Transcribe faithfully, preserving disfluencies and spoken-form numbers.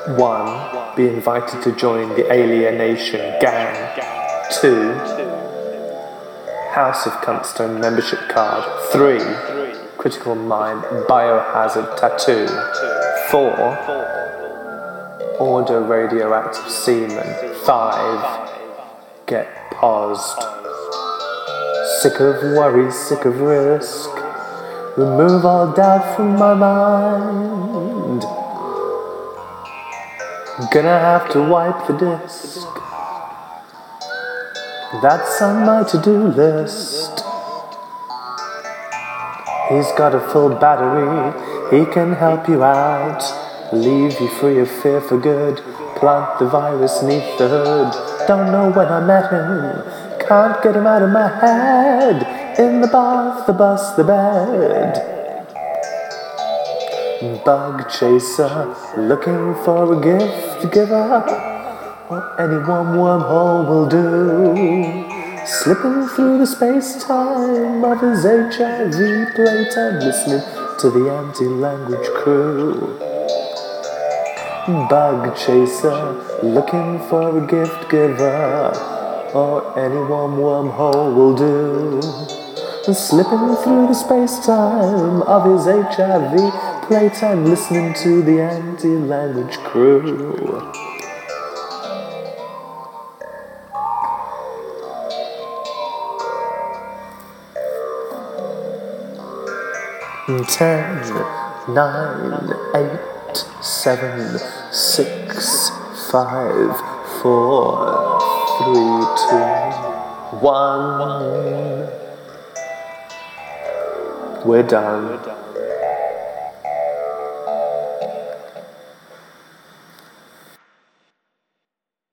One, be invited to join the Alienation Gang. Two, House of Cuntstone membership card. Three, Critical Mind biohazard tattoo. Four, order radioactive semen. Five, get paused. Sick of worry, sick of risk. Remove all doubt from my mind. Gonna have to wipe the disc. That's on my to-do list. He's got a full battery. He can help you out. Leave you free of fear for good. Plant the virus neath the hood. Don't know when I met him. Can't get him out of my head. In the bath, the bus, the bed. Bug chaser, looking for a gift giver, or any one wormhole will do. Slipping through the space-time of his H I V playtime, listening to the anti-language crew. Bug chaser, looking for a gift giver, or any one wormhole will do. Slipping through the space-time of his H I V playtime, listening to the anti-language crew. Ten, nine, eight, seven, six, five, four, three, two, one. We're done.